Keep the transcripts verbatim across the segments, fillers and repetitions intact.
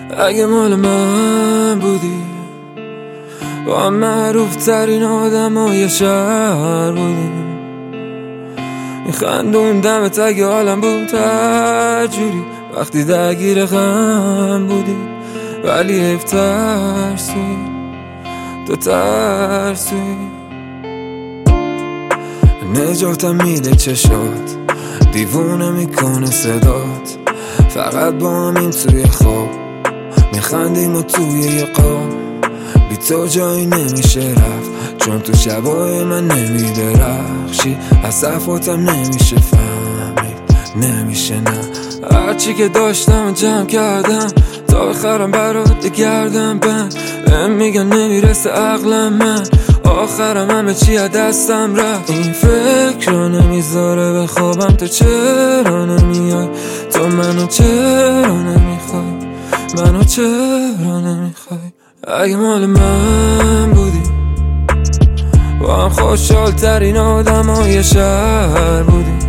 اگه مال من بودی، با معروف ترین آدم های شهر بودیم، میخندون دمت اگه حالم بود هر جوری وقتی درگیر غم بودی. ولی حیف ترسوی، تو ترسوی. نجاتم میده چشات، دیوونه میکنه صدات، فقط با همین توی خواب میخندیم و توی یه قاب. بی تو جایی نمیشه رفت، چون تو شبای من نمیدرخشی، از صفاتم نمیشه فهمید، نمیشه نه. هرچی که داشتم جمع کردم تا بخرم برات گردم بند، بهم میگن نمیرسه عقلم، من آخرم همه چی از دستم رفت. این فکر رو نمیذاره بخوابم، تو چرا نمیای، تو منو چرا نمیخوای، منو چرا نمیخوای. اگه مال من بودی، با هم خوشحال ترین آدم های شهر بودی،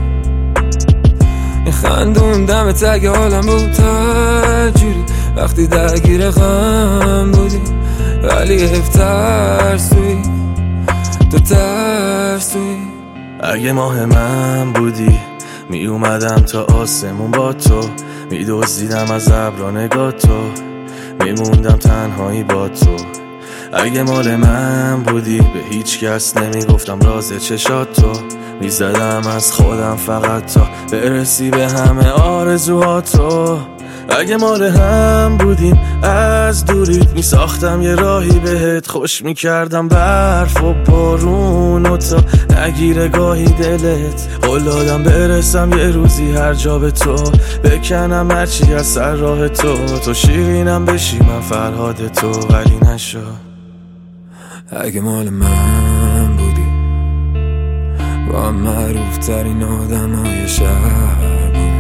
میخندون دمت اگه حالم بود هر جوری وقتی درگیر غم بودی. ولی حیف ترسوی، تو ترسوی. اگه ماه من بودی، می اومدم تا آسمون با تو، می دزدیدم از ابرا نگاه تو، میموندم تنهایی با تو. اگه مال من بودی، به هیچ کس نمیگفتم راز چشات تو، میزدم از خودم فقط تا برسی به همه آرزوهاتو. اگه مال هم بودیم، از دوریت میساختم یه راهی بهت، خوش میکردم برف و بارون و تا نگیره گاهی دلت. قول دادم برسم یه روزی هر جا به تو، بکنم هرچی از سر راه تو، تو شیرینم بشی من فرهاد تو، ولی نشد. اگه مال من بودی، با معروف ترین آدم های شهر بودی،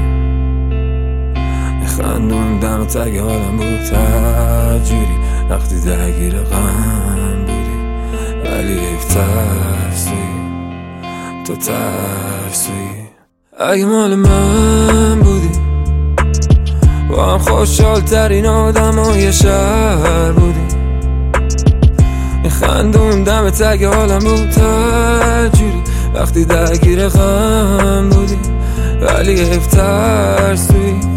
میخندون دمت اگه حالم بود هر جوری وقتی درگیر غم بودی. ولی حیف ترسوی، تو ترسوی. اگه مال من بودی، با هم خوشحال ترین آدم های شهر بودی، میخندون دمت اگه حالم بود هر جوری وقتی درگیر غم بودی. ولی حیف ترسوی،